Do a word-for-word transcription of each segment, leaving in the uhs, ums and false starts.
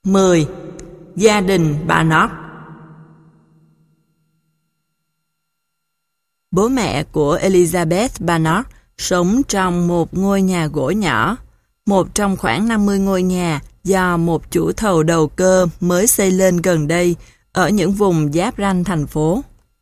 mười. Gia đình Barnard. Bố mẹ của Elizabeth Barnard sống trong một ngôi nhà gỗ nhỏ, một trong khoảng năm mươi ngôi nhà do một chủ thầu đầu cơ mới xây lên gần đây ở những vùng giáp ranh thành phố.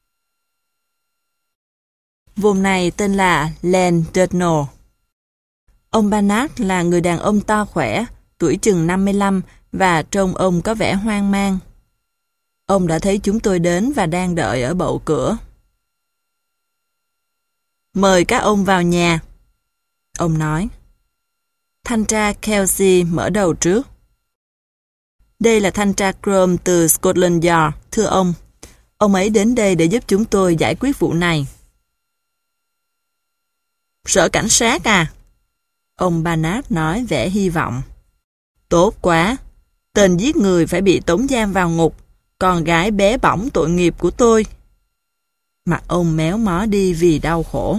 Vùng này tên là Len Durnall. Ông Barnard là người đàn ông to khỏe, tuổi chừng năm mươi lăm và trông ông có vẻ hoang mang. Ông đã thấy chúng tôi đến và đang đợi ở bậu cửa. Mời các ông vào nhà, ông nói. Thanh tra Kelsey mở đầu trước. Đây là thanh tra Crome từ Scotland Yard, thưa ông. Ông ấy đến đây để giúp chúng tôi giải quyết vụ này. Sở cảnh sát à? Ông Barnard nói vẻ hy vọng. Tốt quá. Tên giết người phải bị tống giam vào ngục, con gái bé bỏng tội nghiệp của tôi. Mặt ông méo mó đi vì đau khổ.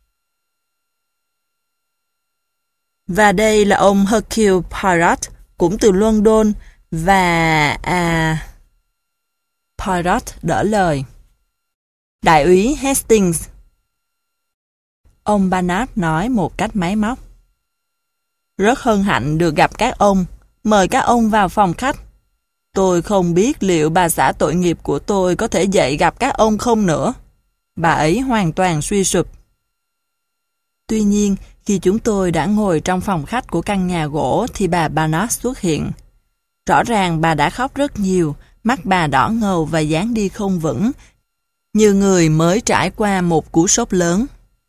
Và đây là ông Hercule Poirot, cũng từ London, và... à... Poirot đỡ lời. Đại úy Hastings. Ông Barnard nói một cách máy móc. Rất hân hạnh được gặp các ông. Mời các ông vào phòng khách. Tôi không biết liệu bà xã tội nghiệp của tôi có thể dậy gặp các ông không nữa. Bà ấy hoàn toàn suy sụp. Tuy nhiên, khi chúng tôi đã ngồi trong phòng khách của căn nhà gỗ thì bà Barnard xuất hiện. Rõ ràng bà đã khóc rất nhiều, mắt bà đỏ ngầu và dáng đi không vững, như người mới trải qua một cú sốc lớn.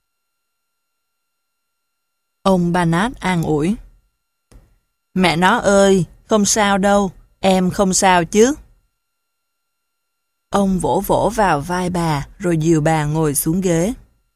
Ông Barnard an ủi. Mẹ nó ơi, không sao đâu, em không sao chứ. Ông vỗ vỗ vào vai bà rồi dìu bà ngồi xuống ghế.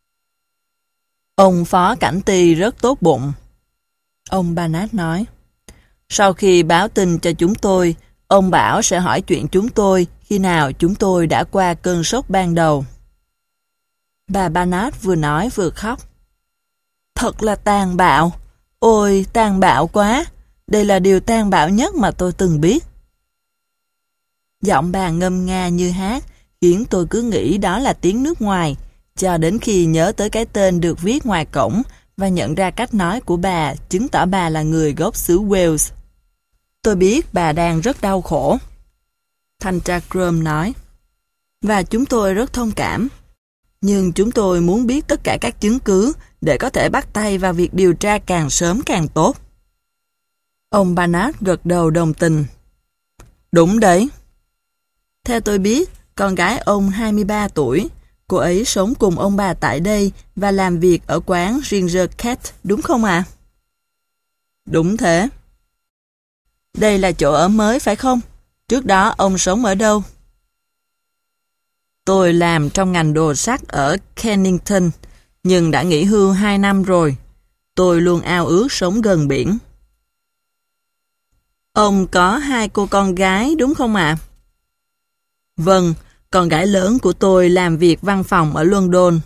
Ông phó cảnh ty rất tốt bụng. Ông Barnard nói. Sau khi báo tin cho chúng tôi, ông bảo sẽ hỏi chuyện chúng tôi khi nào chúng tôi đã qua cơn sốc ban đầu. Bà Barnard vừa nói vừa khóc. Thật là tàn bạo. Ôi, tàn bạo quá. Đây là điều tàn bạo nhất mà tôi từng biết. Giọng bà ngâm nga như hát, khiến tôi cứ nghĩ đó là tiếng nước ngoài, cho đến khi nhớ tới cái tên được viết ngoài cổng và nhận ra cách nói của bà chứng tỏ bà là người gốc xứ Wales. Tôi biết bà đang rất đau khổ. Thanh tra Crome nói. Và chúng tôi rất thông cảm. Nhưng chúng tôi muốn biết tất cả các chứng cứ để có thể bắt tay vào việc điều tra càng sớm càng tốt. Ông Barnard gật đầu đồng tình. Đúng đấy. Theo tôi biết, con gái ông hai mươi ba tuổi. Cô ấy sống cùng ông bà tại đây và làm việc ở quán Ginger Cat, đúng không ạ? À? Đúng thế. Đây là chỗ ở mới phải không? Trước đó ông sống ở đâu? Tôi làm trong ngành đồ sắt ở Kennington, nhưng đã nghỉ hưu hai năm rồi. Tôi luôn ao ước sống gần biển. Ông có hai cô con gái đúng không ạ? À? Vâng, con gái lớn của tôi làm việc văn phòng ở London.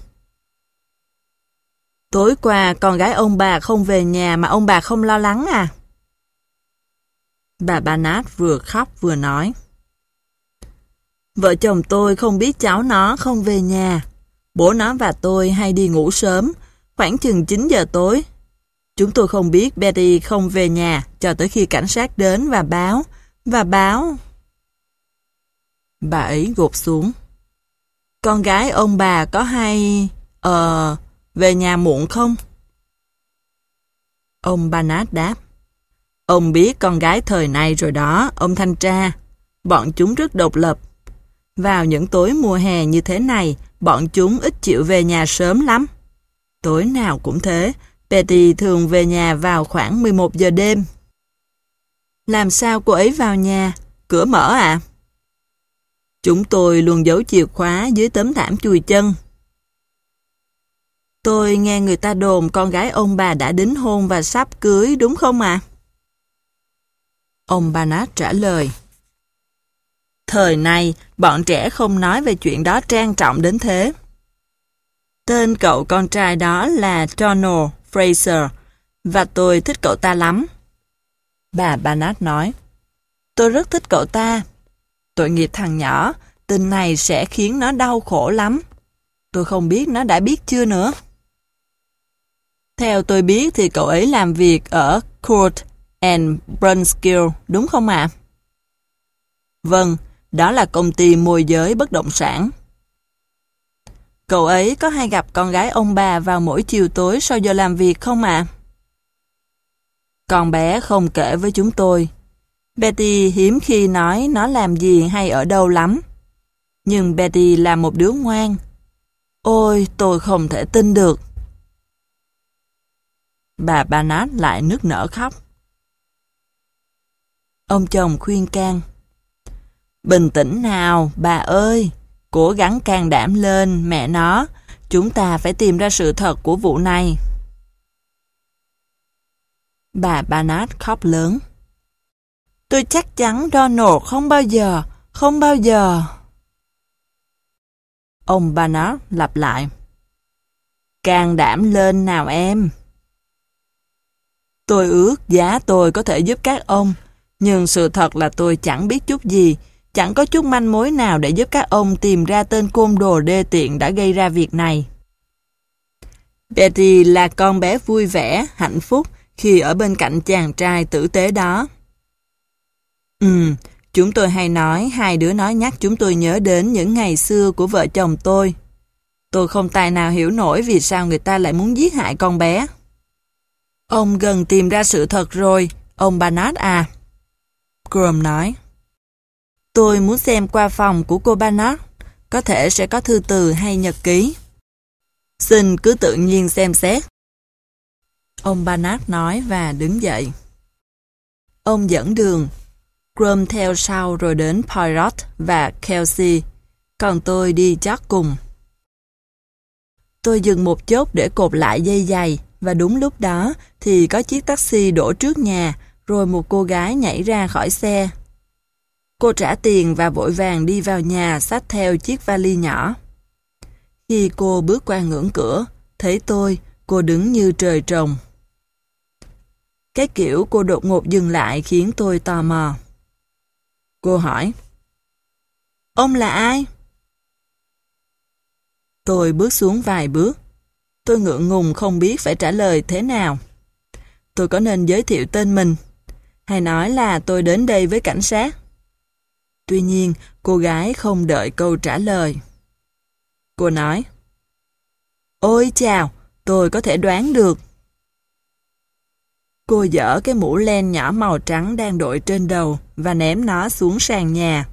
Tối qua con gái ông bà không về nhà mà ông bà không lo lắng à? Bà Barnard vừa khóc vừa nói. Vợ chồng tôi không biết cháu nó không về nhà. Bố nó và tôi hay đi ngủ sớm, khoảng chừng chín giờ tối. Chúng tôi không biết Betty không về nhà cho tới khi cảnh sát đến và báo, và báo... Bà ấy gục xuống. Con gái ông bà có hay... Ờ... về nhà muộn không? Ông Barnard đáp. Ông biết con gái thời này rồi đó, ông thanh tra. Bọn chúng rất độc lập. Vào những tối mùa hè như thế này, bọn chúng ít chịu về nhà sớm lắm. Tối nào cũng thế, Betty thường về nhà vào khoảng mười một giờ đêm. Làm sao cô ấy vào nhà? Cửa mở ạ? À? Chúng tôi luôn giấu chìa khóa dưới tấm thảm chùi chân. Tôi nghe người ta đồn con gái ông bà đã đính hôn và sắp cưới, đúng không ạ? À? Ông Barnard trả lời. Thời này, bọn trẻ không nói về chuyện đó trang trọng đến thế. Tên cậu con trai đó là Donald Fraser, và tôi thích cậu ta lắm. Bà Barnard nói. Tôi rất thích cậu ta. Tội nghiệp thằng nhỏ, tin này sẽ khiến nó đau khổ lắm. Tôi không biết nó đã biết chưa nữa. Theo tôi biết thì cậu ấy làm việc ở Court and Brunskill, đúng không ạ? Vâng, đó là công ty môi giới bất động sản. Cậu ấy có hay gặp con gái ông bà vào mỗi chiều tối sau giờ làm việc không ạ? Con bé không kể với chúng tôi. Betty hiếm khi nói nó làm gì hay ở đâu lắm. Nhưng Betty là một đứa ngoan. Ôi, tôi không thể tin được. Bà Barnard lại nức nở khóc. Ông chồng khuyên can. Bình tĩnh nào, bà ơi. Cố gắng can đảm lên, mẹ nó. Chúng ta phải tìm ra sự thật của vụ này. Bà Barnard khóc lớn. Tôi chắc chắn Donald không bao giờ, không bao giờ. Ông Barnard lặp lại. Can đảm lên nào em. Tôi ước giá tôi có thể giúp các ông, nhưng sự thật là tôi chẳng biết chút gì, chẳng có chút manh mối nào để giúp các ông tìm ra tên côn đồ đê tiện đã gây ra việc này. Betty là con bé vui vẻ, hạnh phúc khi ở bên cạnh chàng trai tử tế đó. Ừm, chúng tôi hay nói, hai đứa nói nhắc chúng tôi nhớ đến những ngày xưa của vợ chồng tôi. Tôi không tài nào hiểu nổi vì sao người ta lại muốn giết hại con bé. Ông gần tìm ra sự thật rồi, ông Barnard à. Crum nói. Tôi muốn xem qua phòng của cô Barnard, có thể sẽ có thư từ hay nhật ký. Xin cứ tự nhiên xem xét. Ông Barnard nói và đứng dậy. Ông dẫn đường. Crum theo sau rồi đến Poirot và Kelsey, còn tôi đi chót cùng. Tôi dừng một chốc để cột lại dây giày, và đúng lúc đó thì có chiếc taxi đổ trước nhà, rồi một cô gái nhảy ra khỏi xe. Cô trả tiền và vội vàng đi vào nhà xách theo chiếc vali nhỏ. Khi cô bước qua ngưỡng cửa, thấy tôi, cô đứng như trời trồng. Cái kiểu cô đột ngột dừng lại khiến tôi tò mò. Cô hỏi, ông là ai? Tôi bước xuống vài bước. Tôi ngượng ngùng không biết phải trả lời thế nào. Tôi có nên giới thiệu tên mình, hay nói là tôi đến đây với cảnh sát? Tuy nhiên, cô gái không đợi câu trả lời. Cô nói, ôi chào, tôi có thể đoán được. Cô giở cái mũ len nhỏ màu trắng đang đội trên đầu và ném nó xuống sàn nhà.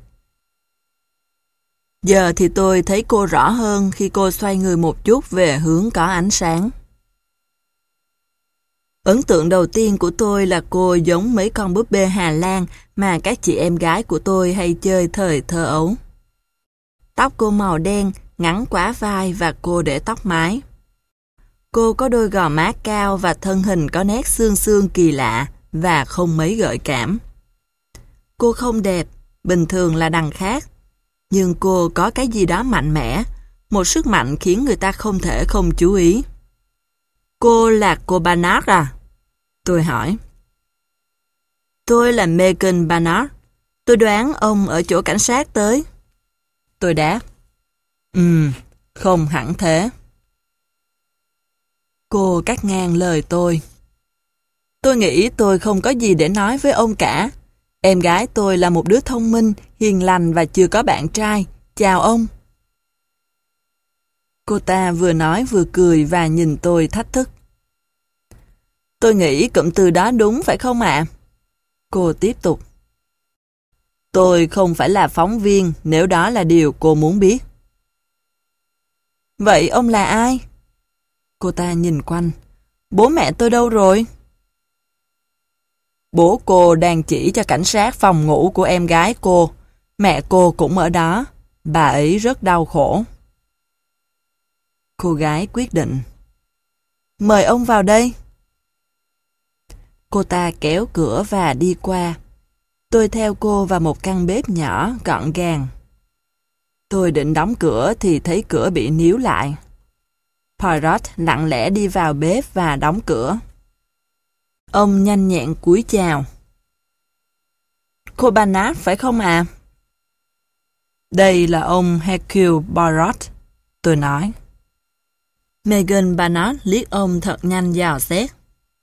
Giờ thì tôi thấy cô rõ hơn khi cô xoay người một chút về hướng có ánh sáng. Ấn tượng đầu tiên của tôi là cô giống mấy con búp bê Hà Lan mà các chị em gái của tôi hay chơi thời thơ ấu. Tóc cô màu đen, ngắn quá vai và cô để tóc mái. Cô có đôi gò má cao và thân hình có nét xương xương kỳ lạ và không mấy gợi cảm. Cô không đẹp, bình thường là đằng khác. Nhưng cô có cái gì đó mạnh mẽ, một sức mạnh khiến người ta không thể không chú ý. Cô là cô Barnard à? Tôi hỏi. Tôi là Megan Barnard. Tôi đoán ông ở chỗ cảnh sát tới. Tôi đáp. Ừm, không hẳn thế. Cô cắt ngang lời tôi. Tôi nghĩ tôi không có gì để nói với ông cả. Em gái tôi là một đứa thông minh, hiền lành và chưa có bạn trai. Chào ông. Cô ta vừa nói vừa cười và nhìn tôi thách thức. Tôi nghĩ cụm từ đó đúng phải không ạ? Cô tiếp tục. Tôi không phải là phóng viên nếu đó là điều cô muốn biết. Vậy ông là ai? Cô ta nhìn quanh. Bố mẹ tôi đâu rồi? Bố cô đang chỉ cho cảnh sát phòng ngủ của em gái cô. Mẹ cô cũng ở đó. Bà ấy rất đau khổ. Cô gái quyết định. Mời ông vào đây. Cô ta kéo cửa và đi qua. Tôi theo cô vào một căn bếp nhỏ, gọn gàng. Tôi định đóng cửa thì thấy cửa bị níu lại. Poirot lặng lẽ đi vào bếp và đóng cửa. Ông nhanh nhẹn cúi chào. Cô Barnard phải không ạ? À? Đây là ông Hercule Poirot, tôi nói. Megan Barnard liếc ông thật nhanh dò xét.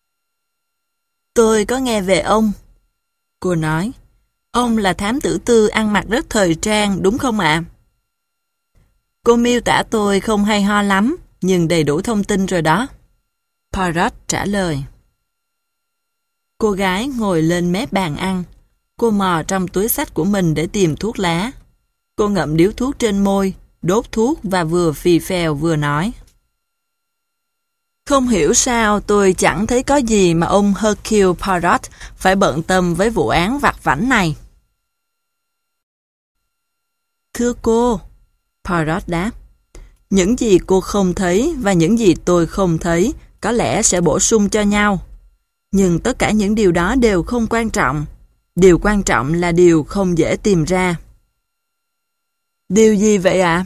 Tôi có nghe về ông. Cô nói, ông là thám tử tư ăn mặc rất thời trang, đúng không ạ? À? Cô miêu tả tôi không hay ho lắm, nhưng đầy đủ thông tin rồi đó. Poirot trả lời. Cô gái ngồi lên mép bàn ăn. Cô mò trong túi xách của mình để tìm thuốc lá. Cô ngậm điếu thuốc trên môi, đốt thuốc và vừa phì phèo vừa nói. Không hiểu sao tôi chẳng thấy có gì mà ông Hercule Poirot phải bận tâm với vụ án vặt vãnh này. Thưa cô, Poirot đáp, những gì cô không thấy và những gì tôi không thấy có lẽ sẽ bổ sung cho nhau. Nhưng tất cả những điều đó đều không quan trọng. Điều quan trọng là điều không dễ tìm ra. Điều gì vậy ạ? À?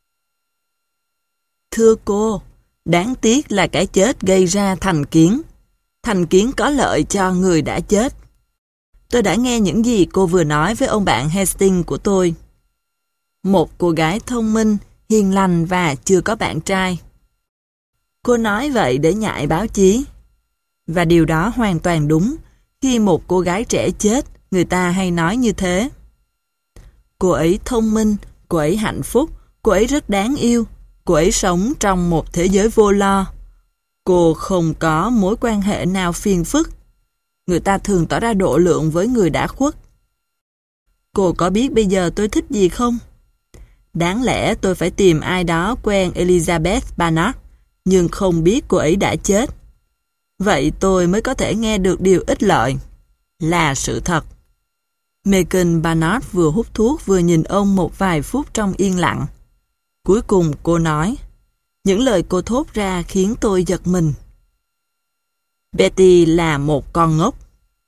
Thưa cô, đáng tiếc là cái chết gây ra thành kiến. Thành kiến có lợi cho người đã chết. Tôi đã nghe những gì cô vừa nói với ông bạn Hastings của tôi. Một cô gái thông minh, hiền lành và chưa có bạn trai. Cô nói vậy để nhại báo chí. Và điều đó hoàn toàn đúng. Khi một cô gái trẻ chết, người ta hay nói như thế. Cô ấy thông minh, cô ấy hạnh phúc, cô ấy rất đáng yêu, cô ấy sống trong một thế giới vô lo. Cô không có mối quan hệ nào phiền phức. Người ta thường tỏ ra độ lượng với người đã khuất. Cô có biết bây giờ tôi thích gì không? Đáng lẽ tôi phải tìm ai đó quen Elizabeth Barnard, nhưng không biết cô ấy đã chết. Vậy tôi mới có thể nghe được điều ích lợi. Là sự thật. Megan Barnard vừa hút thuốc vừa nhìn ông một vài phút trong yên lặng. Cuối cùng cô nói, những lời cô thốt ra khiến tôi giật mình. Betty là một con ngốc.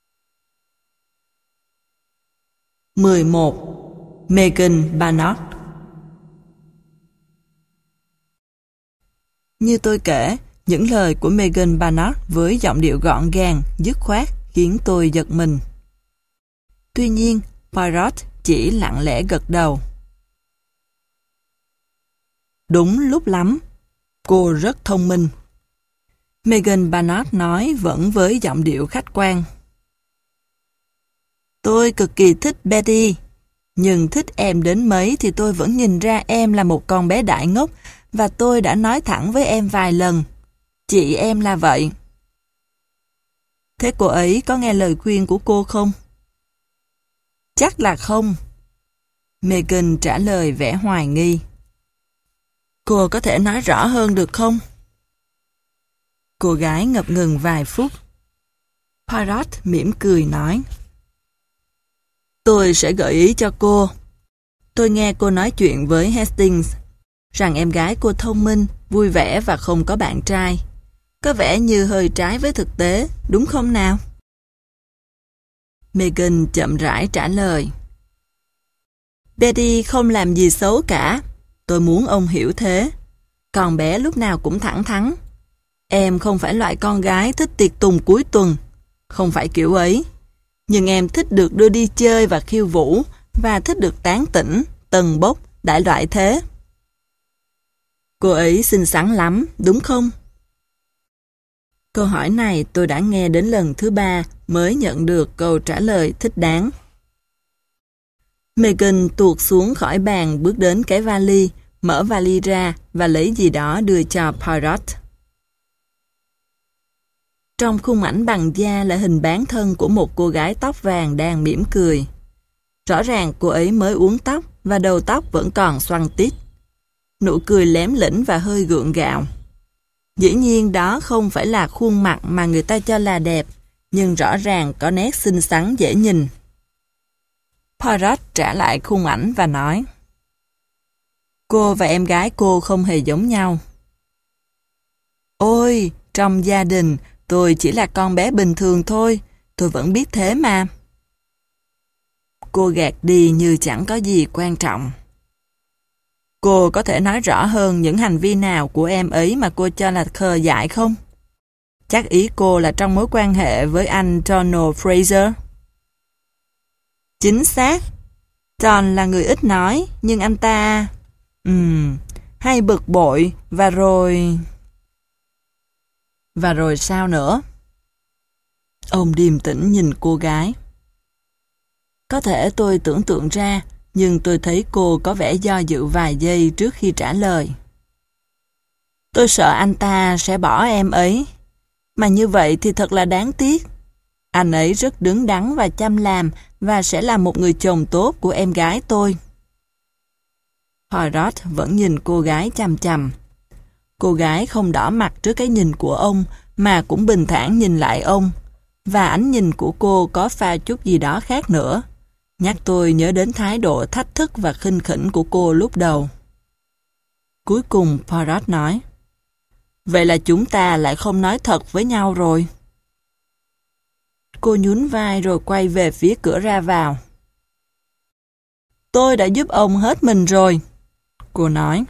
mười một. Megan Barnard. Như tôi kể, những lời của Megan Barnard với giọng điệu gọn gàng, dứt khoát khiến tôi giật mình. Tuy nhiên, Poirot chỉ lặng lẽ gật đầu. Đúng lúc lắm. Cô rất thông minh. Megan Barnard nói vẫn với giọng điệu khách quan. Tôi cực kỳ thích Betty, nhưng thích em đến mấy thì tôi vẫn nhìn ra em là một con bé đại ngốc và tôi đã nói thẳng với em vài lần. Chị em là vậy. Thế cô ấy có nghe lời khuyên của cô không? Chắc là không. Megan trả lời vẻ hoài nghi. Cô có thể nói rõ hơn được không? Cô gái ngập ngừng vài phút. Poirot mỉm cười nói. Tôi sẽ gợi ý cho cô. Tôi nghe cô nói chuyện với Hastings, rằng em gái cô thông minh, vui vẻ và không có bạn trai. Có vẻ như hơi trái với thực tế, đúng không nào? Megan chậm rãi trả lời. Betty không làm gì xấu cả. Tôi muốn ông hiểu thế. Con bé lúc nào cũng thẳng thắn. Em không phải loại con gái thích tiệc tùng cuối tuần. Không phải kiểu ấy. Nhưng em thích được đưa đi chơi và khiêu vũ và thích được tán tỉnh, tần bốc, đại loại thế. Cô ấy xinh xắn lắm, đúng không? Câu hỏi này tôi đã nghe đến lần thứ ba mới nhận được câu trả lời thích đáng. Megan tuột xuống khỏi bàn bước đến cái vali, mở vali ra và lấy gì đó đưa cho Poirot. Trong khung ảnh bằng da là hình bán thân của một cô gái tóc vàng đang mỉm cười. Rõ ràng cô ấy mới uốn tóc và đầu tóc vẫn còn xoăn tít. Nụ cười lém lĩnh và hơi gượng gạo. Dĩ nhiên đó không phải là khuôn mặt mà người ta cho là đẹp, nhưng rõ ràng có nét xinh xắn dễ nhìn. Poirot trả lại khung ảnh và nói, cô và em gái cô không hề giống nhau. Ôi, trong gia đình, tôi chỉ là con bé bình thường thôi, tôi vẫn biết thế mà. Cô gạt đi như chẳng có gì quan trọng. Cô có thể nói rõ hơn những hành vi nào của em ấy mà cô cho là khờ dại không? Chắc ý cô là trong mối quan hệ với anh Donald Fraser. Chính xác. John là người ít nói, nhưng anh ta... Ừm, hay bực bội, và rồi... Và rồi sao nữa? Ông điềm tĩnh nhìn cô gái. Có thể tôi tưởng tượng ra, nhưng tôi thấy cô có vẻ do dự vài giây trước khi trả lời. Tôi sợ anh ta sẽ bỏ em ấy. Mà như vậy thì thật là đáng tiếc. Anh ấy rất đứng đắn và chăm làm và sẽ là một người chồng tốt của em gái tôi. Poirot vẫn nhìn cô gái chằm chằm. Cô gái không đỏ mặt trước cái nhìn của ông mà cũng bình thản nhìn lại ông. Và ánh nhìn của cô có pha chút gì đó khác nữa. Nhắc tôi nhớ đến thái độ thách thức và khinh khỉnh của cô lúc đầu. Cuối cùng Poirot nói, vậy là chúng ta lại không nói thật với nhau rồi. Cô nhún vai rồi quay về phía cửa ra vào. Tôi đã giúp ông hết mình rồi, cô nói.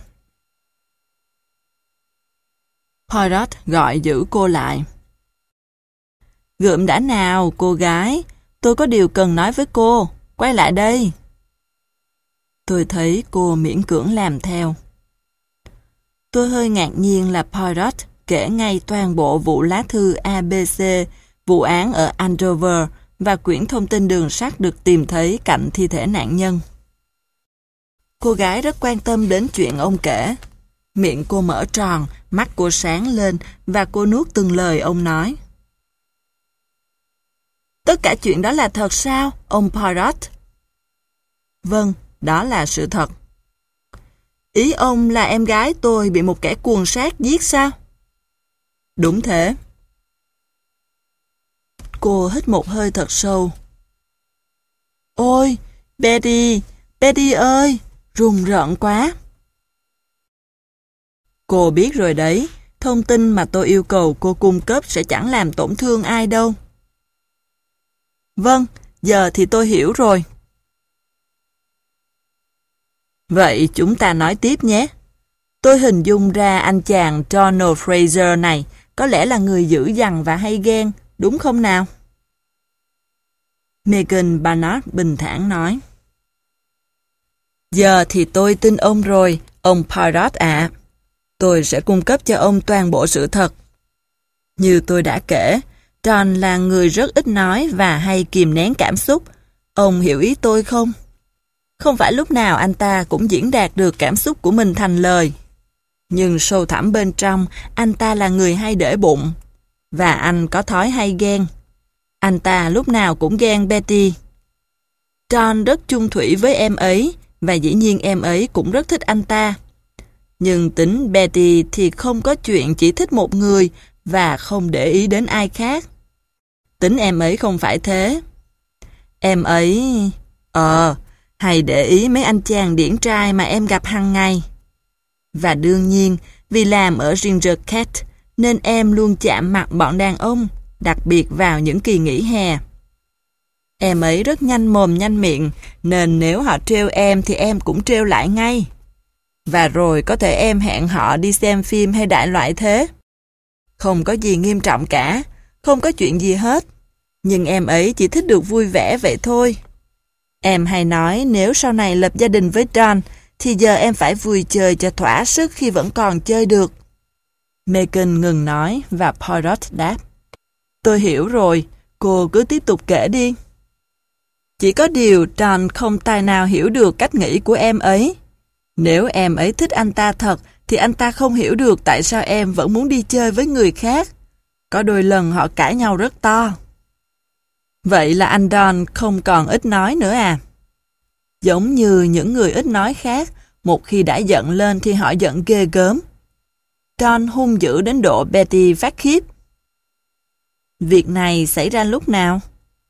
Poirot gọi giữ cô lại. Gượm đã nào, cô gái, tôi có điều cần nói với cô, quay lại đây. Tôi thấy cô miễn cưỡng làm theo. Tôi hơi ngạc nhiên là Poirot kể ngay toàn bộ vụ lá thư a bê xê, vụ án ở Andover và quyển thông tin đường sắt được tìm thấy cạnh thi thể nạn nhân. Cô gái rất quan tâm đến chuyện ông kể. Miệng cô mở tròn, mắt cô sáng lên và cô nuốt từng lời ông nói. Tất cả chuyện đó là thật sao, ông Poirot? Vâng, đó là sự thật. Ý ông là em gái tôi bị một kẻ cuồng sát giết sao? Đúng thế. Cô hít một hơi thật sâu. Ôi, Betty, Betty ơi, rùng rợn quá. Cô biết rồi đấy, thông tin mà tôi yêu cầu cô cung cấp sẽ chẳng làm tổn thương ai đâu. Vâng, giờ thì tôi hiểu rồi. Vậy chúng ta nói tiếp nhé. Tôi hình dung ra anh chàng Donald Fraser này có lẽ là người dữ dằn và hay ghen, đúng không nào? Megan Barnard bình thản nói. Giờ thì tôi tin ông rồi, ông Poirot ạ. Tôi sẽ cung cấp cho ông toàn bộ sự thật. Như tôi đã kể, John là người rất ít nói và hay kìm nén cảm xúc. Ông hiểu ý tôi không? Không phải lúc nào anh ta cũng diễn đạt được cảm xúc của mình thành lời. Nhưng sâu thẳm bên trong, anh ta là người hay để bụng. Và anh có thói hay ghen. Anh ta lúc nào cũng ghen Betty. John rất chung thủy với em ấy, và dĩ nhiên em ấy cũng rất thích anh ta. Nhưng tính Betty thì không có chuyện chỉ thích một người và không để ý đến ai khác. Tính em ấy không phải thế. Em ấy... Ờ, hay để ý mấy anh chàng điển trai mà em gặp hàng ngày. Và đương nhiên, vì làm ở Ginger Cat, nên em luôn chạm mặt bọn đàn ông, đặc biệt vào những kỳ nghỉ hè. Em ấy rất nhanh mồm nhanh miệng, nên nếu họ trêu em thì em cũng trêu lại ngay. Và rồi có thể em hẹn họ đi xem phim hay đại loại thế. Không có gì nghiêm trọng cả, không có chuyện gì hết. Nhưng em ấy chỉ thích được vui vẻ vậy thôi. Em hay nói nếu sau này lập gia đình với John, thì giờ em phải vui chơi cho thỏa sức khi vẫn còn chơi được. Megan ngừng nói và Poirot đáp. Tôi hiểu rồi, cô cứ tiếp tục kể đi. Chỉ có điều John không tài nào hiểu được cách nghĩ của em ấy. Nếu em ấy thích anh ta thật, thì anh ta không hiểu được tại sao em vẫn muốn đi chơi với người khác. Có đôi lần họ cãi nhau rất to. Vậy là anh Don không còn ít nói nữa à? Giống như những người ít nói khác, một khi đã giận lên thì họ giận ghê gớm. Don hung dữ đến độ Betty phát khiếp. Việc này xảy ra lúc nào?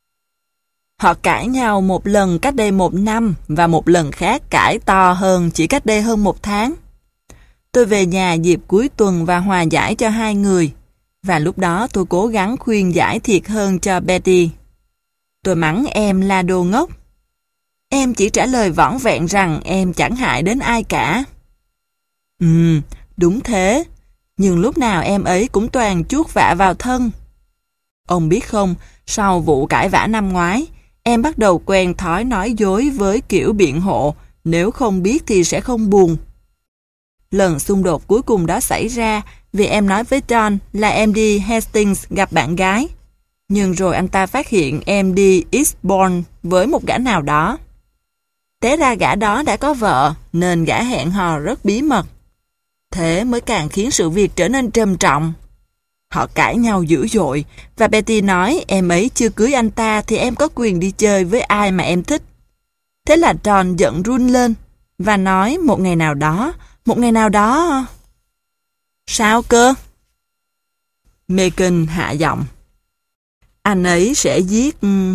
Họ cãi nhau một lần cách đây một năm và một lần khác cãi to hơn chỉ cách đây hơn một tháng. Tôi về nhà dịp cuối tuần và hòa giải cho hai người, và lúc đó tôi cố gắng khuyên giải thiệt hơn cho Betty. Tôi mắng em là đồ ngốc. Em chỉ trả lời võn vẹn rằng em chẳng hại đến ai cả. Ừm, đúng thế, nhưng lúc nào em ấy cũng toàn chuốc vạ vào thân. Ông biết không, sau vụ cãi vã năm ngoái, Em bắt đầu quen thói nói dối với kiểu biện hộ, nếu không biết thì sẽ không buồn. Lần xung đột cuối cùng đó xảy ra vì em nói với John là em đi Hastings gặp bạn gái. Nhưng rồi anh ta phát hiện em đi Eastbourne với một gã nào đó. Té ra gã đó đã có vợ, nên gã hẹn hò rất bí mật. Thế mới càng khiến sự việc trở nên trầm trọng. Họ cãi nhau dữ dội, và Betty nói em ấy chưa cưới anh ta thì em có quyền đi chơi với ai mà em thích. Thế là John giận run lên, và nói một ngày nào đó, một ngày nào đó... Sao cơ? Megan hạ giọng. Anh ấy sẽ giết...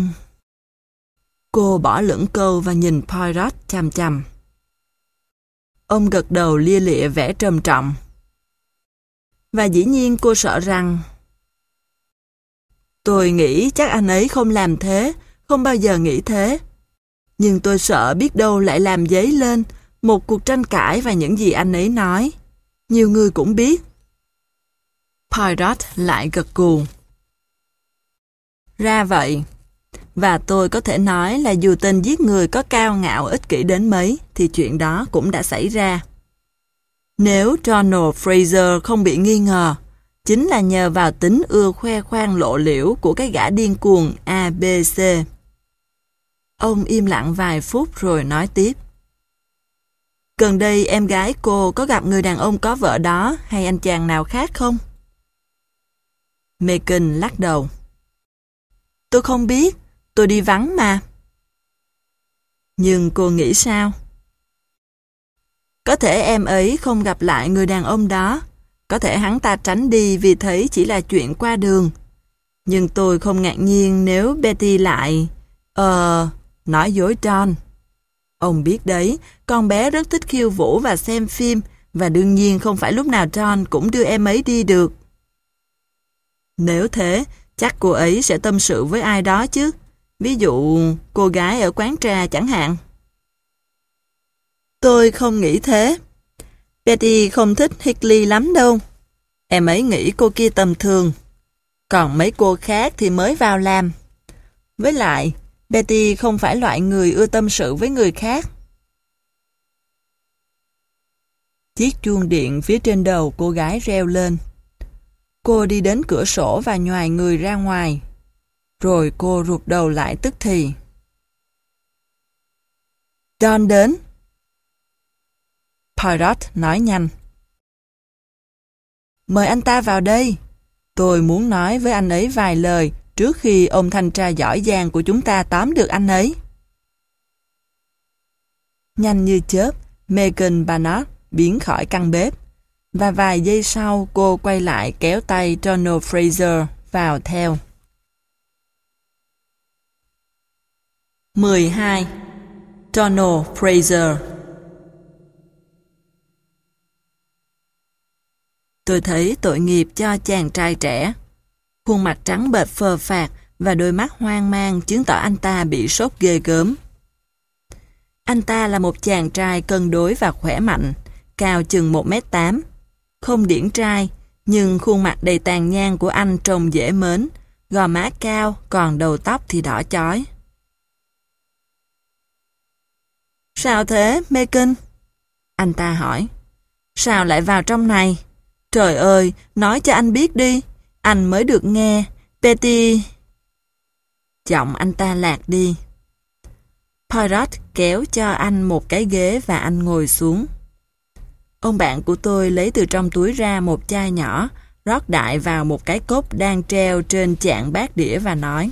Cô bỏ lửng câu và nhìn Poirot chằm chằm. Ông gật đầu lia lịa vẻ trầm trọng. Và dĩ nhiên cô sợ rằng... Tôi nghĩ chắc anh ấy không làm thế, không bao giờ nghĩ thế. Nhưng tôi sợ biết đâu lại làm dấy lên một cuộc tranh cãi và những gì anh ấy nói. Nhiều người cũng biết. Poirot lại gật gù. Ra vậy. Và tôi có thể nói là dù tên giết người có cao ngạo ích kỷ đến mấy, thì chuyện đó cũng đã xảy ra. Nếu Donald Fraser không bị nghi ngờ, chính là nhờ vào tính ưa khoe khoang lộ liễu của cái gã điên cuồng a bê xê. Ông im lặng vài phút rồi nói tiếp. Gần đây em gái cô có gặp người đàn ông có vợ đó hay anh chàng nào khác không? Megan lắc đầu. Tôi không biết, tôi đi vắng mà. Nhưng cô nghĩ sao? Có thể em ấy không gặp lại người đàn ông đó. Có thể hắn ta tránh đi vì thấy chỉ là chuyện qua đường. Nhưng tôi không ngạc nhiên nếu Betty lại... Ờ... nói dối John. Ông biết đấy, con bé rất thích khiêu vũ và xem phim, và đương nhiên không phải lúc nào John cũng đưa em ấy đi được. Nếu thế, chắc cô ấy sẽ tâm sự với ai đó chứ. Ví dụ, cô gái ở quán trà chẳng hạn. Tôi không nghĩ thế. Betty không thích Hickley lắm đâu. Em ấy nghĩ cô kia tầm thường. Còn mấy cô khác thì mới vào làm. Với lại, Betty không phải loại người ưa tâm sự với người khác. Chiếc chuông điện phía trên đầu cô gái reo lên. Cô đi đến cửa sổ và nhoài người ra ngoài. Rồi cô rụt đầu lại tức thì. John đến. Poirot nói nhanh. Mời anh ta vào đây. Tôi muốn nói với anh ấy vài lời trước khi ông thanh tra giỏi giang của chúng ta tóm được anh ấy. Nhanh như chớp, Megan Barnard biến khỏi căn bếp. Và vài giây sau cô quay lại kéo tay Donald Fraser vào theo. mười hai. Donald Fraser. Tôi thấy tội nghiệp cho chàng trai trẻ. Khuôn mặt trắng bệch phờ phạc và đôi mắt hoang mang chứng tỏ anh ta bị sốt ghê gớm. Anh ta là một chàng trai cân đối và khỏe mạnh, cao chừng một mét tám. Không điển trai, nhưng khuôn mặt đầy tàn nhang của anh trông dễ mến, gò má cao, còn đầu tóc thì đỏ chói. Sao thế, Megan? Anh ta hỏi. Sao lại vào trong này? Trời ơi, nói cho anh biết đi. Anh mới được nghe. Betty... Giọng anh ta lạc đi. Poirot kéo cho anh một cái ghế và anh ngồi xuống. Ông bạn của tôi lấy từ trong túi ra một chai nhỏ, rót đại vào một cái cốc đang treo trên chạn bát đĩa và nói.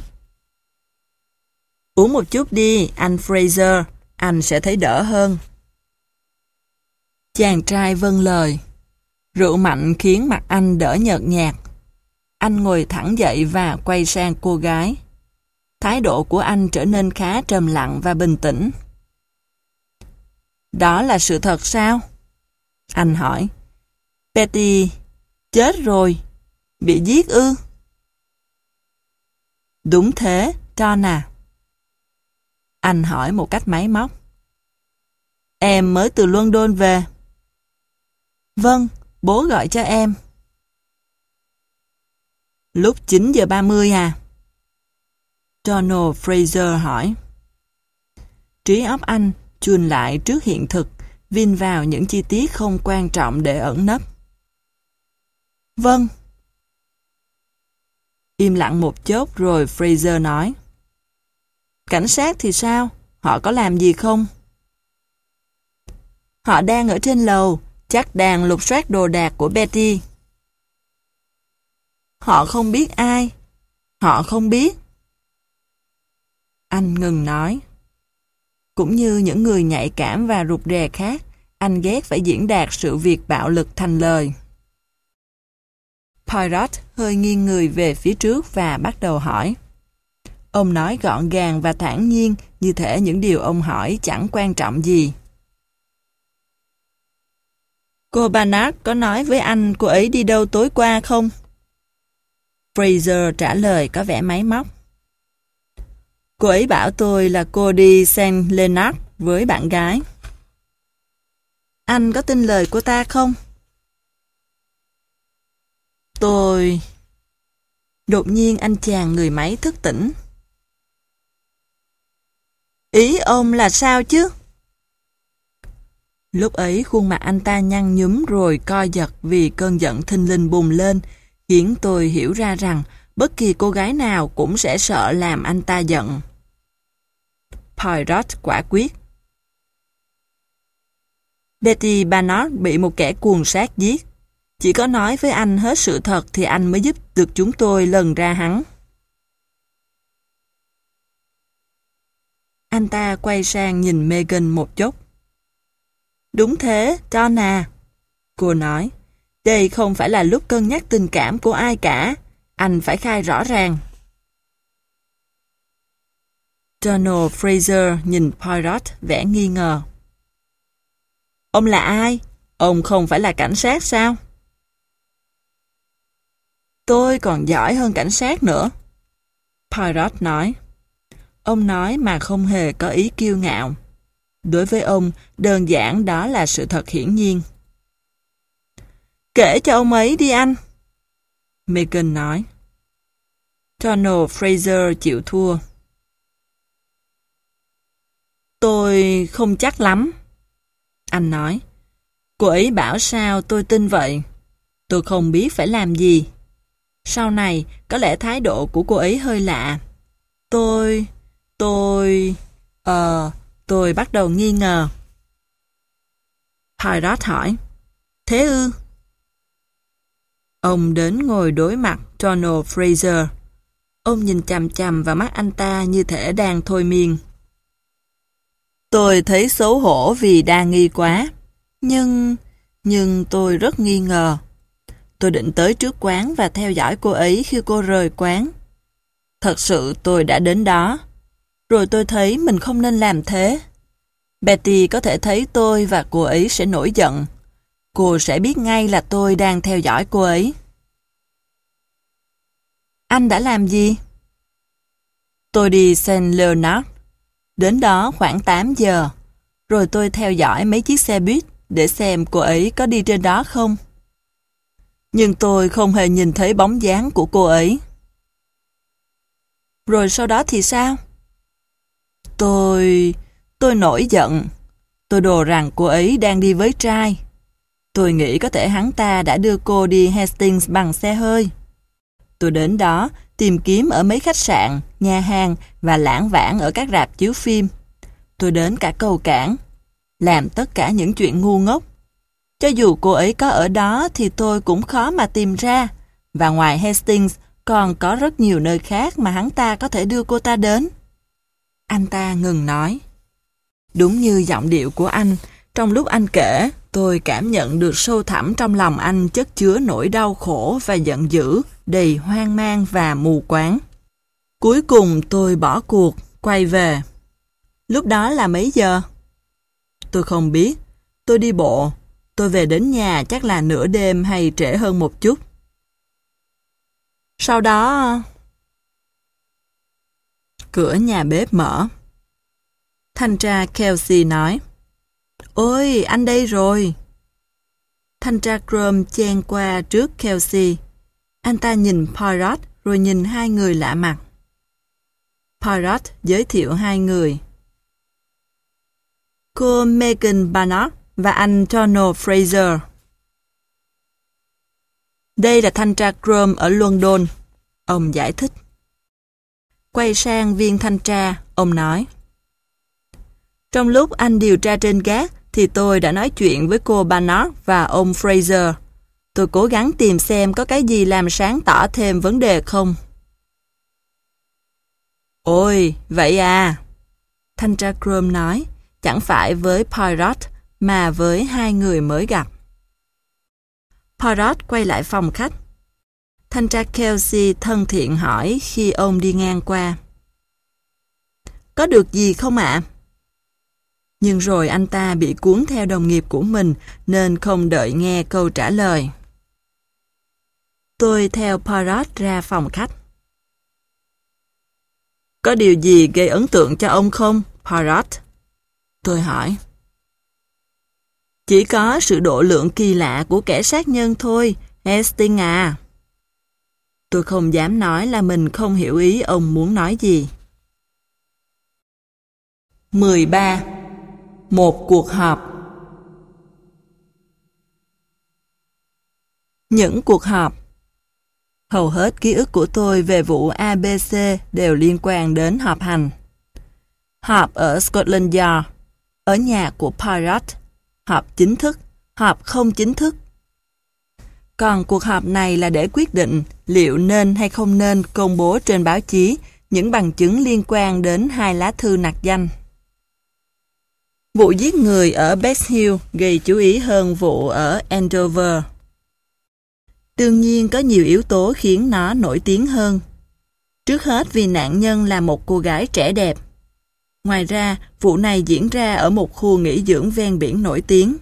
Uống một chút đi, anh Fraser, anh sẽ thấy đỡ hơn. Chàng trai vâng lời. Rượu mạnh khiến mặt anh đỡ nhợt nhạt. Anh ngồi thẳng dậy và quay sang cô gái. Thái độ của anh trở nên khá trầm lặng và bình tĩnh. Đó là sự thật sao? Anh hỏi. Betty chết rồi. Bị giết ư? Đúng thế, John à. Anh hỏi một cách máy móc. Em mới từ London về. Vâng, bố gọi cho em. Lúc chín giờ ba mươi à? Donald Fraser hỏi. Trí óc anh chùn lại trước hiện thực, vin vào những chi tiết không quan trọng để ẩn nấp. Vâng. Im lặng một chốc rồi Fraser nói. Cảnh sát thì sao? Họ có làm gì không? Họ đang ở trên lầu, chắc đang lục soát đồ đạc của Betty. Họ không biết ai. Họ không biết. Anh ngừng nói. Cũng như những người nhạy cảm và rụt rè khác, anh ghét phải diễn đạt sự việc bạo lực thành lời. Poirot hơi nghiêng người về phía trước và bắt đầu hỏi. Ông nói gọn gàng và thản nhiên, như thể những điều ông hỏi chẳng quan trọng gì. Cô Barnard có nói với anh cô ấy đi đâu tối qua không? Fraser trả lời có vẻ máy móc. Cô ấy bảo tôi là cô đi Saint Leonard với bạn gái. Anh có tin lời cô ta không? Tôi... Đột nhiên anh chàng người máy thức tỉnh. Ý ông là sao chứ? Lúc ấy khuôn mặt anh ta nhăn nhúm rồi co giật vì cơn giận thình lình bùng lên, khiến tôi hiểu ra rằng bất kỳ cô gái nào cũng sẽ sợ làm anh ta giận. Poirot quả quyết. Betty Barnard bị một kẻ cuồng sát giết. Chỉ có nói với anh hết sự thật thì anh mới giúp được chúng tôi lần ra hắn. Anh ta quay sang nhìn Megan một chút. Đúng thế, John à. Cô nói, đây không phải là lúc cân nhắc tình cảm của ai cả. Anh phải khai rõ ràng. Donald Fraser nhìn Poirot vẻ nghi ngờ. Ông là ai? Ông không phải là cảnh sát sao? Tôi còn giỏi hơn cảnh sát nữa. Poirot nói. Ông nói mà không hề có ý kiêu ngạo. Đối với ông, đơn giản đó là sự thật hiển nhiên. Kể cho ông ấy đi anh. Megan nói. Donald Fraser chịu thua. Tôi không chắc lắm. Anh nói. Cô ấy bảo sao tôi tin vậy. Tôi không biết phải làm gì. Sau này, có lẽ thái độ của cô ấy hơi lạ. Tôi... Tôi... Ờ... Tôi bắt đầu nghi ngờ. Poirot hỏi. Thế ư? Ông đến ngồi đối mặt Donald Fraser. Ông nhìn chằm chằm vào mắt anh ta như thể đang thôi miên. Tôi thấy xấu hổ vì đa nghi quá. Nhưng... Nhưng tôi rất nghi ngờ. Tôi định tới trước quán và theo dõi cô ấy khi cô rời quán. Thật sự tôi đã đến đó. Rồi tôi thấy mình không nên làm thế. Betty có thể thấy tôi và cô ấy sẽ nổi giận. Cô sẽ biết ngay là tôi đang theo dõi cô ấy. Anh đã làm gì? Tôi đi Saint Leonard. Đến đó khoảng tám giờ. Rồi tôi theo dõi mấy chiếc xe buýt để xem cô ấy có đi trên đó không. Nhưng tôi không hề nhìn thấy bóng dáng của cô ấy. Rồi sau đó thì sao? Tôi... Tôi nổi giận. Tôi đồ rằng cô ấy đang đi với trai. Tôi nghĩ có thể hắn ta đã đưa cô đi Hastings bằng xe hơi. Tôi đến đó tìm kiếm ở mấy khách sạn, nhà hàng và lảng vảng ở các rạp chiếu phim. Tôi đến cả cầu cảng, làm tất cả những chuyện ngu ngốc. Cho dù cô ấy có ở đó thì tôi cũng khó mà tìm ra. Và ngoài Hastings còn có rất nhiều nơi khác mà hắn ta có thể đưa cô ta đến. Anh ta ngừng nói. Đúng như giọng điệu của anh, trong lúc anh kể, tôi cảm nhận được sâu thẳm trong lòng anh chất chứa nỗi đau khổ và giận dữ, đầy hoang mang và mù quáng. Cuối cùng tôi bỏ cuộc, quay về. Lúc đó là mấy giờ? Tôi không biết. Tôi đi bộ. Tôi về đến nhà chắc là nửa đêm hay trễ hơn một chút. Sau đó... Cửa nhà bếp mở. Thanh tra Kelsey nói. Ôi, anh đây rồi. Thanh tra Crum chen qua trước Kelsey. Anh ta nhìn Poirot rồi nhìn hai người lạ mặt. Poirot giới thiệu hai người. Cô Megan Barnard và anh Donald Fraser. Đây là thanh tra Crumb ở London, ông giải thích. Quay sang viên thanh tra, ông nói. Trong lúc anh điều tra trên gác thì tôi đã nói chuyện với cô Barnard và ông Fraser. Tôi cố gắng tìm xem có cái gì làm sáng tỏ thêm vấn đề không. Ôi, vậy à? Thanh tra Crumb nói, chẳng phải với Poirot mà với hai người mới gặp. Poirot quay lại phòng khách. Thanh tra Kelsey thân thiện hỏi khi ông đi ngang qua. Có được gì không ạ? Nhưng rồi anh ta bị cuốn theo đồng nghiệp của mình nên không đợi nghe câu trả lời. Tôi theo Poirot ra phòng khách. Có điều gì gây ấn tượng cho ông không, Poirot? Tôi hỏi. Chỉ có sự độ lượng kỳ lạ của kẻ sát nhân thôi, Hastings à. Tôi không dám nói là mình không hiểu ý ông muốn nói gì. mười ba. Một cuộc họp. Những cuộc họp. Hầu hết ký ức của tôi về vụ a bê xê đều liên quan đến họp hành. Họp ở Scotland Yard, ở nhà của Poirot, họp chính thức, họp không chính thức. Còn cuộc họp này là để quyết định liệu nên hay không nên công bố trên báo chí những bằng chứng liên quan đến hai lá thư nặc danh. Vụ giết người ở Bexhill gây chú ý hơn vụ ở Andover. Đương nhiên có nhiều yếu tố khiến nó nổi tiếng hơn. Trước hết vì nạn nhân là một cô gái trẻ đẹp. Ngoài ra, vụ này diễn ra ở một khu nghỉ dưỡng ven biển nổi tiếng.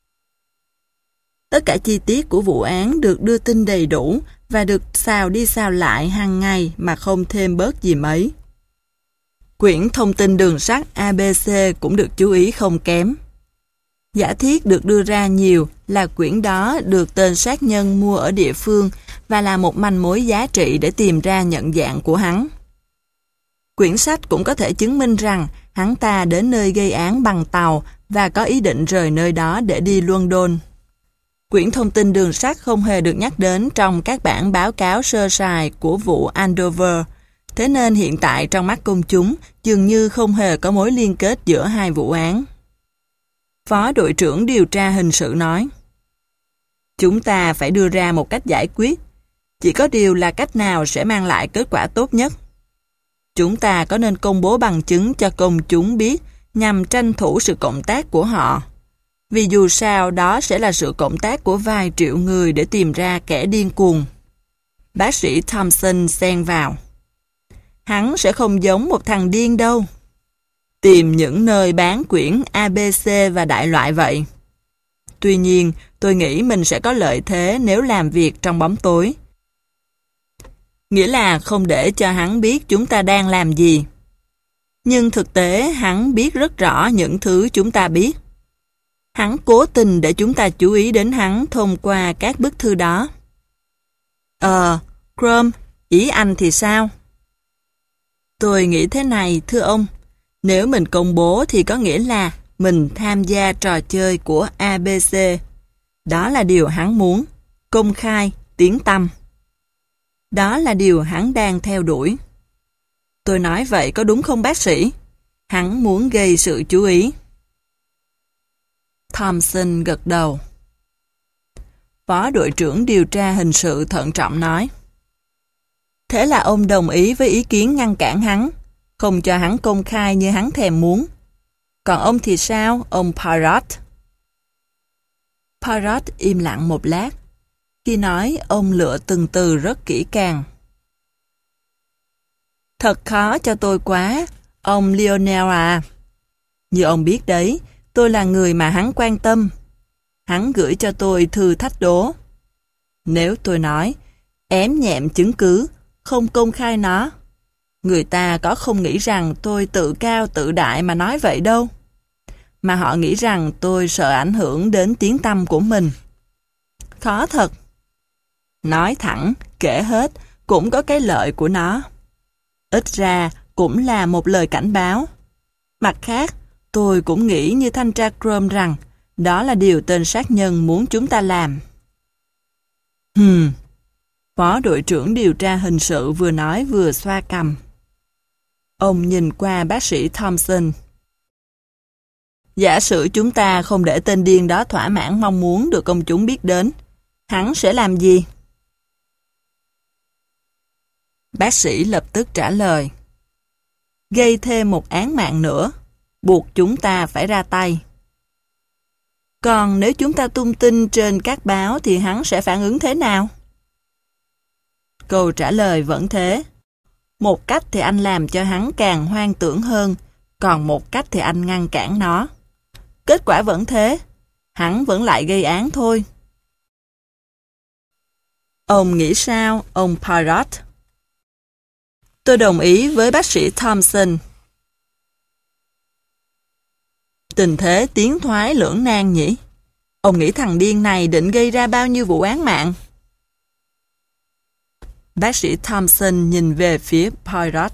Tất cả chi tiết của vụ án được đưa tin đầy đủ và được xào đi xào lại hàng ngày mà không thêm bớt gì mấy. Quyển thông tin đường sắt a bê xê cũng được chú ý không kém. Giả thiết được đưa ra nhiều là quyển đó được tên sát nhân mua ở địa phương và là một manh mối giá trị để tìm ra nhận dạng của hắn. Quyển sách cũng có thể chứng minh rằng hắn ta đến nơi gây án bằng tàu và có ý định rời nơi đó để đi London. Quyển thông tin đường sắt không hề được nhắc đến trong các bản báo cáo sơ sài của vụ Andover, thế nên hiện tại trong mắt công chúng dường như không hề có mối liên kết giữa hai vụ án. Phó đội trưởng điều tra hình sự nói, chúng ta phải đưa ra một cách giải quyết, chỉ có điều là cách nào sẽ mang lại kết quả tốt nhất. Chúng ta có nên công bố bằng chứng cho công chúng biết nhằm tranh thủ sự cộng tác của họ. Vì dù sao đó sẽ là sự cộng tác của vài triệu người để tìm ra kẻ điên cuồng. Bác sĩ Thompson xen vào. Hắn sẽ không giống một thằng điên đâu. Tìm những nơi bán quyển a bê xê và đại loại vậy. Tuy nhiên, tôi nghĩ mình sẽ có lợi thế nếu làm việc trong bóng tối. Nghĩa là không để cho hắn biết chúng ta đang làm gì. Nhưng thực tế hắn biết rất rõ những thứ chúng ta biết. Hắn cố tình để chúng ta chú ý đến hắn thông qua các bức thư đó. Ờ, Crumb, ý anh thì sao? Tôi nghĩ thế này, thưa ông. Nếu mình công bố thì có nghĩa là mình tham gia trò chơi của a bê xê. Đó là điều hắn muốn. Công khai, tiếng tăm. Đó là điều hắn đang theo đuổi. Tôi nói vậy có đúng không bác sĩ? Hắn muốn gây sự chú ý. Thompson gật đầu. Phó đội trưởng điều tra hình sự thận trọng nói. Thế là ông đồng ý với ý kiến ngăn cản hắn, không cho hắn công khai như hắn thèm muốn. Còn ông thì sao, ông Poirot? Poirot im lặng một lát. Khi nói, ông lựa từng từ rất kỹ càng. Thật khó cho tôi quá, ông Lionel à. Như ông biết đấy, tôi là người mà hắn quan tâm. Hắn gửi cho tôi thư thách đố. Nếu tôi nói, ém nhẹm chứng cứ, không công khai nó, người ta có không nghĩ rằng tôi tự cao tự đại mà nói vậy đâu. Mà họ nghĩ rằng tôi sợ ảnh hưởng đến tiếng tăm của mình. Khó thật. Nói thẳng, kể hết, cũng có cái lợi của nó. Ít ra, cũng là một lời cảnh báo. Mặt khác, tôi cũng nghĩ như thanh tra Crum rằng đó là điều tên sát nhân muốn chúng ta làm. Hừm. Phó đội trưởng điều tra hình sự vừa nói vừa xoa cằm. Ông nhìn qua bác sĩ Thompson. Giả sử chúng ta không để tên điên đó thỏa mãn mong muốn được công chúng biết đến, hắn sẽ làm gì? Bác sĩ lập tức trả lời. Gây thêm một án mạng nữa, buộc chúng ta phải ra tay. Còn nếu chúng ta tung tin trên các báo thì hắn sẽ phản ứng thế nào? Câu trả lời vẫn thế. Một cách thì anh làm cho hắn càng hoang tưởng hơn, còn một cách thì anh ngăn cản nó. Kết quả vẫn thế, hắn vẫn lại gây án thôi. Ông nghĩ sao, ông Poirot? Tôi đồng ý với bác sĩ Thompson. Tình thế tiến thoái lưỡng nan nhỉ? Ông nghĩ thằng điên này định gây ra bao nhiêu vụ án mạng? Bác sĩ Thompson nhìn về phía Poirot.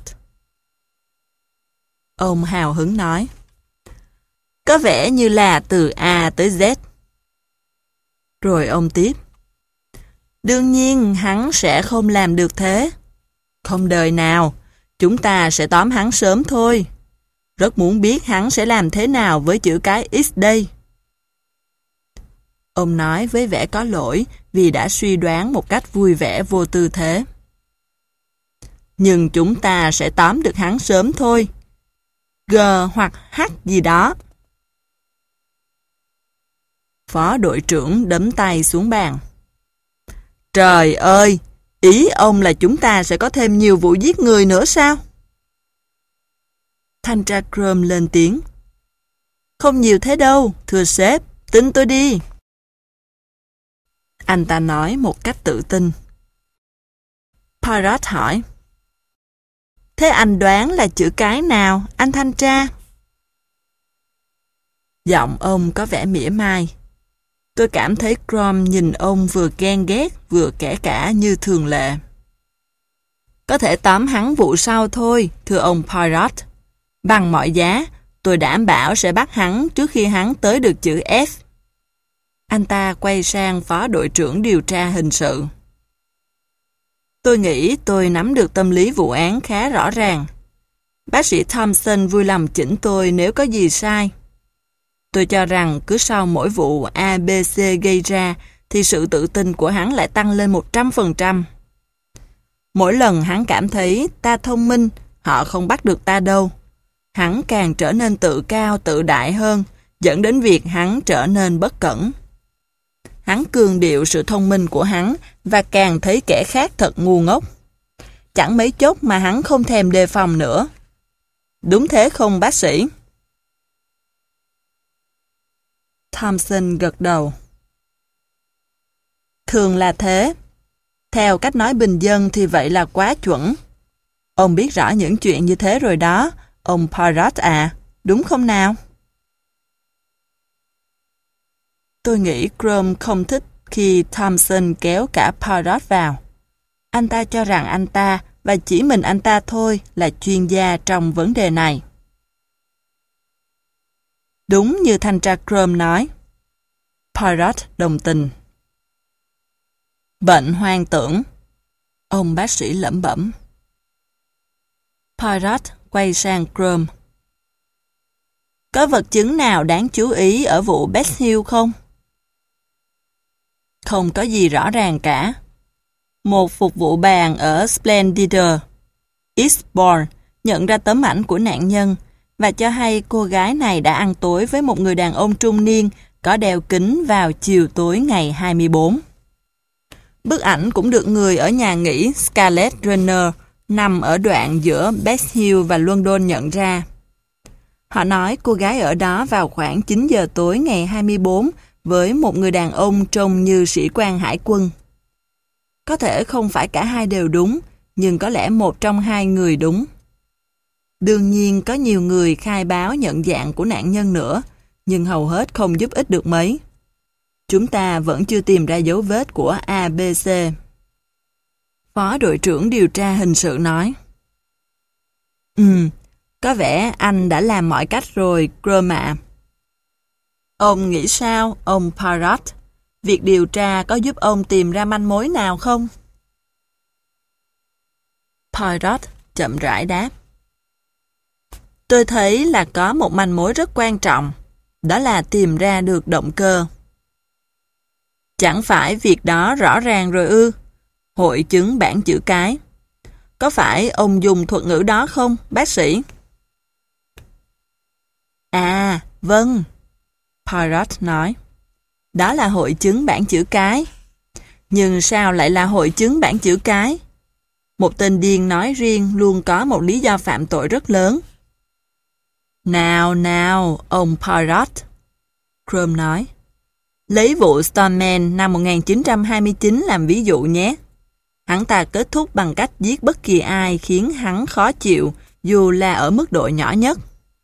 Ông hào hứng nói. Có vẻ như là từ A tới Z. Rồi ông tiếp. Đương nhiên hắn sẽ không làm được thế. Không đời nào, chúng ta sẽ tóm hắn sớm thôi. Rất muốn biết hắn sẽ làm thế nào với chữ cái X đây. Ông nói với vẻ có lỗi vì đã suy đoán một cách vui vẻ vô tư thế. Nhưng chúng ta sẽ tóm được hắn sớm thôi. G hoặc H gì đó. Phó đội trưởng đấm tay xuống bàn. Trời ơi, ý ông là chúng ta sẽ có thêm nhiều vụ giết người nữa sao? Thanh tra Crum lên tiếng. Không nhiều thế đâu, thưa sếp, tin tôi đi. Anh ta nói một cách tự tin. Poirot hỏi. Thế anh đoán là chữ cái nào, anh thanh tra? Giọng ông có vẻ mỉa mai. Tôi cảm thấy Crum nhìn ông vừa ghen ghét vừa kể cả như thường lệ. Có thể tóm hắn vụ sau thôi, thưa ông Poirot. Bằng mọi giá, tôi đảm bảo sẽ bắt hắn trước khi hắn tới được chữ F. Anh ta quay sang phó đội trưởng điều tra hình sự. Tôi nghĩ tôi nắm được tâm lý vụ án khá rõ ràng. Bác sĩ Thompson vui lòng chỉnh tôi nếu có gì sai. Tôi cho rằng cứ sau mỗi vụ A B C gây ra thì sự tự tin của hắn lại tăng lên một trăm phần trăm. Mỗi lần hắn cảm thấy ta thông minh, họ không bắt được ta đâu. Hắn càng trở nên tự cao tự đại hơn, dẫn đến việc hắn trở nên bất cẩn. Hắn cường điệu sự thông minh của hắn và càng thấy kẻ khác thật ngu ngốc. Chẳng mấy chốc mà hắn không thèm đề phòng nữa. Đúng thế không bác sĩ? Thompson gật đầu. Thường là thế. Theo cách nói bình dân thì vậy là quá chuẩn. Ông biết rõ những chuyện như thế rồi đó, ông Poirot à, đúng không nào? Tôi nghĩ Crum không thích khi Thompson kéo cả Poirot vào. Anh ta cho rằng anh ta, và chỉ mình anh ta thôi, là chuyên gia trong vấn đề này. Đúng như thanh tra Crum nói. Poirot đồng tình. Bệnh hoang tưởng. Ông bác sĩ lẩm bẩm. Poirot quay sang Crum. Có vật chứng nào đáng chú ý ở vụ Best Hill không? Không có gì rõ ràng cả. Một phục vụ bàn ở Splendide, Eastbourne, nhận ra tấm ảnh của nạn nhân và cho hay cô gái này đã ăn tối với một người đàn ông trung niên có đeo kính vào chiều tối ngày hai mươi bốn. Bức ảnh cũng được người ở nhà nghỉ Scarlet Runner nằm ở đoạn giữa Best Hill và London nhận ra. Họ nói cô gái ở đó vào khoảng chín giờ tối ngày hai mươi bốn với một người đàn ông trông như sĩ quan hải quân. Có thể không phải cả hai đều đúng, nhưng có lẽ một trong hai người đúng. Đương nhiên có nhiều người khai báo nhận dạng của nạn nhân nữa, nhưng hầu hết không giúp ích được mấy. Chúng ta vẫn chưa tìm ra dấu vết của A B C. Phó đội trưởng điều tra hình sự nói. Ừm, có vẻ anh đã làm mọi cách rồi, Crum ạ. Ông nghĩ sao, ông Poirot? Việc điều tra có giúp ông tìm ra manh mối nào không? Poirot chậm rãi đáp. Tôi thấy là có một manh mối rất quan trọng, đó là tìm ra được động cơ. Chẳng phải việc đó rõ ràng rồi ư? Hội chứng bảng chữ cái. Có phải ông dùng thuật ngữ đó không, bác sĩ? À, vâng. Poirot nói. Đó là hội chứng bảng chữ cái. Nhưng sao lại là hội chứng bảng chữ cái? Một tên điên nói riêng luôn có một lý do phạm tội rất lớn. Nào, nào, ông Poirot, Crum nói. Lấy vụ Stoneman năm một nghìn chín trăm hai mươi chín làm ví dụ nhé. Hắn ta kết thúc bằng cách giết bất kỳ ai khiến hắn khó chịu, dù là ở mức độ nhỏ nhất.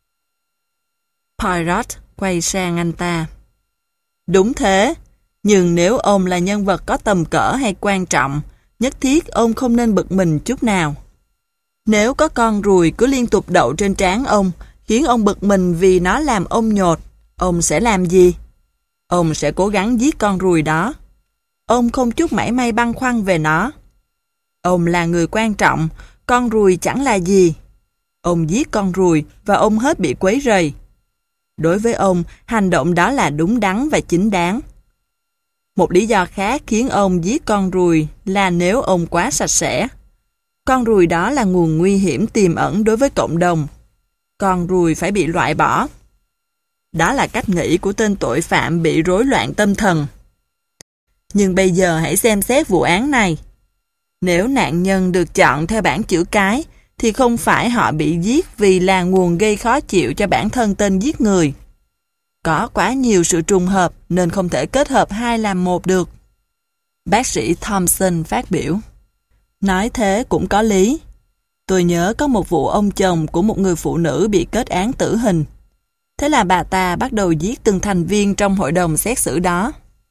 Poirot quay sang anh ta. Đúng thế, nhưng nếu ông là nhân vật có tầm cỡ hay quan trọng, nhất thiết ông không nên bực mình chút nào. Nếu có con ruồi cứ liên tục đậu trên trán ông, khiến ông bực mình vì nó làm ông nhột, ông sẽ làm gì? Ông sẽ cố gắng giết con ruồi đó. Ông không chút mảy may băn khoăn về nó. Ông là người quan trọng, con ruồi chẳng là gì. Ông giết con ruồi và ông hết bị quấy rầy. Đối với ông, hành động đó là đúng đắn và chính đáng. Một lý do khác khiến ông giết con ruồi là nếu ông quá sạch sẽ. Con ruồi đó là nguồn nguy hiểm tiềm ẩn đối với cộng đồng. Con ruồi phải bị loại bỏ. Đó là cách nghĩ của tên tội phạm bị rối loạn tâm thần. Nhưng bây giờ hãy xem xét vụ án này. Nếu nạn nhân được chọn theo bảng chữ cái, thì không phải họ bị giết vì là nguồn gây khó chịu cho bản thân tên giết người. Có quá nhiều sự trùng hợp nên không thể kết hợp hai làm một được. Bác sĩ Thompson phát biểu. Nói thế cũng có lý. Tôi nhớ có một vụ ông chồng của một người phụ nữ bị kết án tử hình. Thế là bà ta bắt đầu giết từng thành viên trong hội đồng xét xử đó.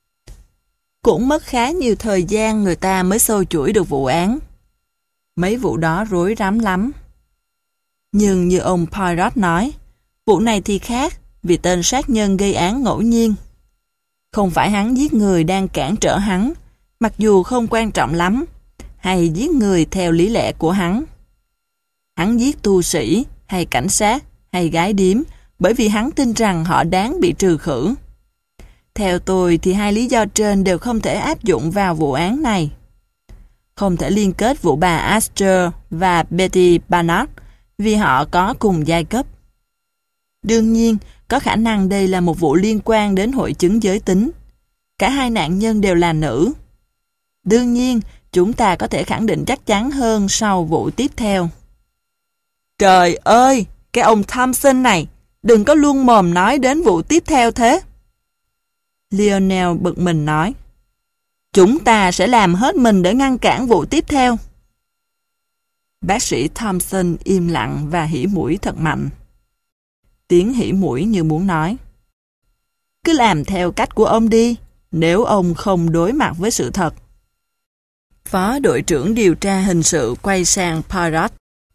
Cũng mất khá nhiều thời gian người ta mới xâu chuỗi được vụ án. Mấy vụ đó rối rắm lắm. Nhưng như ông Poirot nói, vụ này thì khác vì tên sát nhân gây án ngẫu nhiên. Không phải hắn giết người đang cản trở hắn, mặc dù không quan trọng lắm, hay giết người theo lý lẽ của hắn. Hắn giết tu sĩ, hay cảnh sát, hay gái điếm, bởi vì hắn tin rằng họ đáng bị trừ khử. Theo tôi thì hai lý do trên đều không thể áp dụng vào vụ án này. Không thể liên kết vụ bà Astor và Betty Barnard vì họ có cùng giai cấp. Đương nhiên, có khả năng đây là một vụ liên quan đến hội chứng giới tính. Cả hai nạn nhân đều là nữ. Đương nhiên, chúng ta có thể khẳng định chắc chắn hơn sau vụ tiếp theo. Trời ơi, cái ông Thompson này, đừng có luôn mồm nói đến vụ tiếp theo thế. Lionel bực mình nói. Chúng ta sẽ làm hết mình để ngăn cản vụ tiếp theo. Bác sĩ Thompson im lặng và hỉ mũi thật mạnh. Tiếng hỉ mũi như muốn nói. Cứ làm theo cách của ông đi, nếu ông không đối mặt với sự thật. Phó đội trưởng điều tra hình sự quay sang Poirot.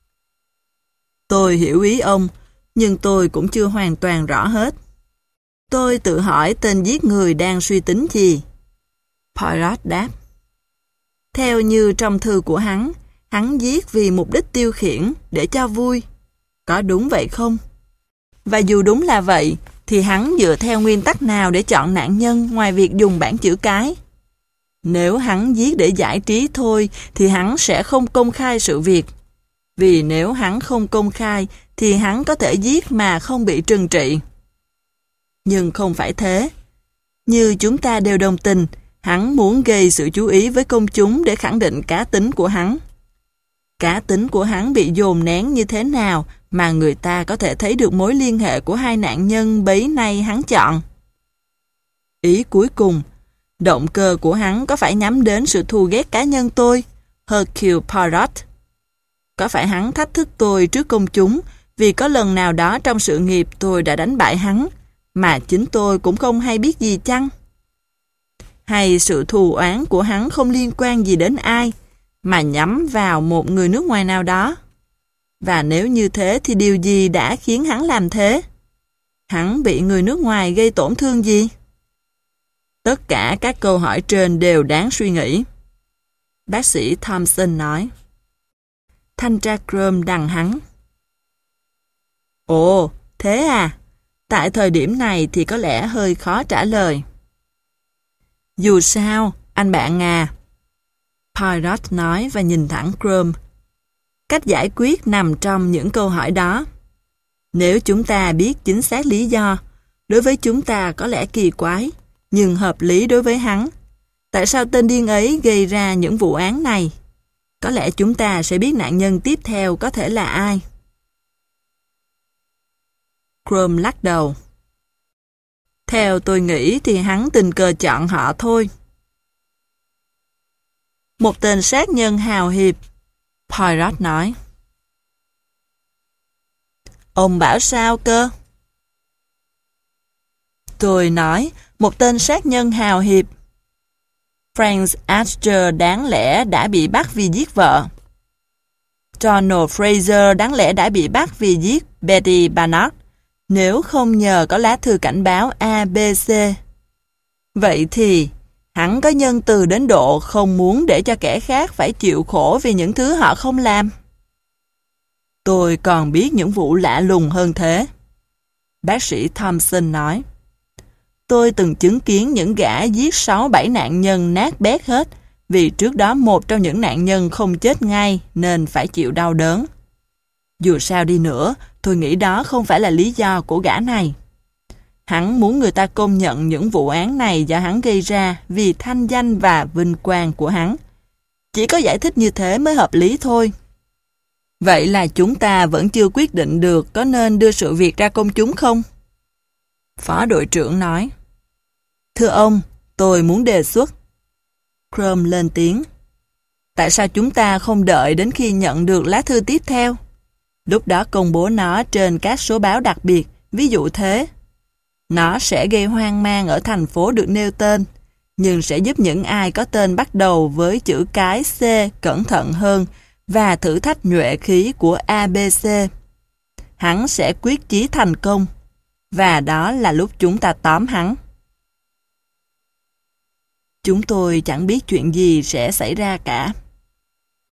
Tôi hiểu ý ông, nhưng tôi cũng chưa hoàn toàn rõ hết. Tôi tự hỏi tên giết người đang suy tính gì? Poirot đáp. Theo như trong thư của hắn, hắn giết vì mục đích tiêu khiển, để cho vui. Có đúng vậy không? Và dù đúng là vậy, thì hắn dựa theo nguyên tắc nào để chọn nạn nhân ngoài việc dùng bảng chữ cái? Nếu hắn giết để giải trí thôi, thì hắn sẽ không công khai sự việc. Vì nếu hắn không công khai, thì hắn có thể giết mà không bị trừng trị. Nhưng không phải thế. Như chúng ta đều đồng tình, hắn muốn gây sự chú ý với công chúng để khẳng định cá tính của hắn. Cá tính của hắn bị dồn nén như thế nào mà người ta có thể thấy được mối liên hệ của hai nạn nhân bấy nay hắn chọn. Ý cuối cùng, động cơ của hắn có phải nhắm đến sự thù ghét cá nhân tôi, Hercule Poirot? Có phải hắn thách thức tôi trước công chúng vì có lần nào đó trong sự nghiệp tôi đã đánh bại hắn, mà chính tôi cũng không hay biết gì chăng? Hay sự thù oán của hắn không liên quan gì đến ai, mà nhắm vào một người nước ngoài nào đó? Và nếu như thế thì điều gì đã khiến hắn làm thế? Hắn bị người nước ngoài gây tổn thương gì? Tất cả các câu hỏi trên đều đáng suy nghĩ. Bác sĩ Thompson nói. Thanh tra Crum đằng hắn. Ồ, thế à? Tại thời điểm này thì có lẽ hơi khó trả lời. Dù sao, anh bạn à, Poirot nói và nhìn thẳng Crum. Cách giải quyết nằm trong những câu hỏi đó. Nếu chúng ta biết chính xác lý do, đối với chúng ta có lẽ kỳ quái, nhưng hợp lý đối với hắn. Tại sao tên điên ấy gây ra những vụ án này? Có lẽ chúng ta sẽ biết nạn nhân tiếp theo có thể là ai. Crum lắc đầu. Theo tôi nghĩ thì hắn tình cờ chọn họ thôi. Một tên sát nhân hào hiệp, Poirot nói. Ông bảo sao cơ? Tôi nói, một tên sát nhân hào hiệp. Frank Astor đáng lẽ đã bị bắt vì giết vợ. Donald Fraser đáng lẽ đã bị bắt vì giết Betty Barnard, nếu không nhờ có lá thư cảnh báo a bê xê. Vậy thì, hắn có nhân từ đến độ không muốn để cho kẻ khác phải chịu khổ vì những thứ họ không làm. Tôi còn biết những vụ lạ lùng hơn thế. Bác sĩ Thompson nói. Tôi từng chứng kiến những gã giết sáu bảy nạn nhân nát bét hết, vì trước đó một trong những nạn nhân không chết ngay nên phải chịu đau đớn. Dù sao đi nữa, tôi nghĩ đó không phải là lý do của gã này. Hắn muốn người ta công nhận những vụ án này do hắn gây ra vì thanh danh và vinh quang của hắn. Chỉ có giải thích như thế mới hợp lý thôi. Vậy là chúng ta vẫn chưa quyết định được có nên đưa sự việc ra công chúng không? Phó đội trưởng nói. Thưa ông, tôi muốn đề xuất. Crum lên tiếng. Tại sao chúng ta không đợi đến khi nhận được lá thư tiếp theo? Lúc đó công bố nó trên các số báo đặc biệt, ví dụ thế. Nó sẽ gây hoang mang ở thành phố được nêu tên, nhưng sẽ giúp những ai có tên bắt đầu với chữ cái C cẩn thận hơn và thử thách nhuệ khí của a bê xê. Hắn sẽ quyết chí thành công, và đó là lúc chúng ta tóm hắn. Chúng tôi chẳng biết chuyện gì sẽ xảy ra cả.